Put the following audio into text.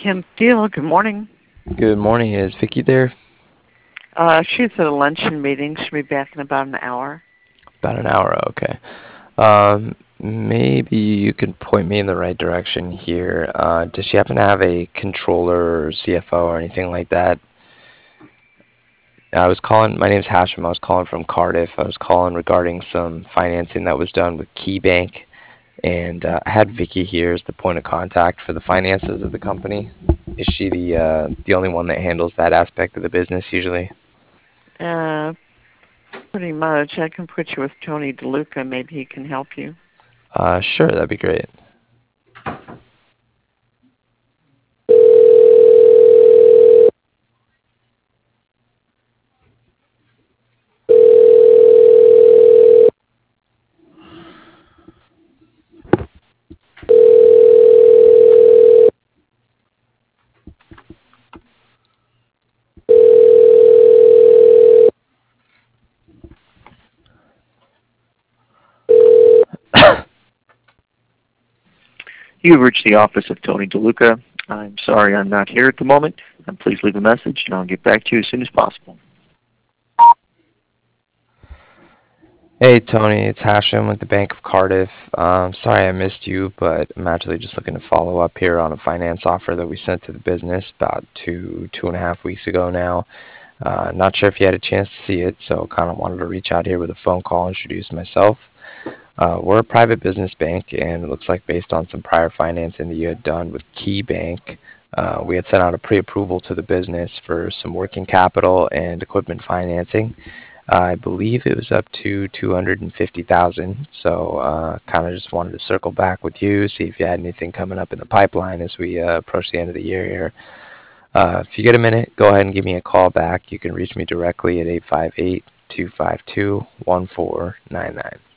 Kim Steele, good morning. Good morning. Is Vicky there? She's at a luncheon meeting. She'll be back in about an hour. About an hour, okay. Maybe you can point me in the right direction here. Does she happen to have a controller or CFO or anything like that? I was calling, my name's Hashem. I was calling from Cardiff. I was calling regarding some financing that was done with KeyBank, and I had Vicky here as the point of contact for the finances of the company. Is she the only one that handles that aspect of the business usually? Uh, Pretty much. I can put you with Tony DeLuca. Maybe he can help you. Sure, that'd be great. You've reached the office of Tony DeLuca. I'm sorry I'm not here at the moment. Please leave a message and I'll get back to you as soon as possible. Hey Tony, it's Hashem with the Bank of Cardiff. Sorry I missed you, but I'm actually just looking to follow up here on a finance offer that we sent to the business about two and a half weeks ago now. Not sure if you had a chance to see it, so kind of wanted to reach out here with a phone call, introduce myself. We're a private business bank, and it looks like based on some prior financing that you had done with KeyBank, we had sent out a pre-approval to the business for some working capital and equipment financing. I believe it was up to 250,000. So kind of just wanted to circle back with you, see if you had anything coming up in the pipeline as we approach the end of the year here. If you get a minute, go ahead and give me a call back. You can reach me directly at 858-252-1499.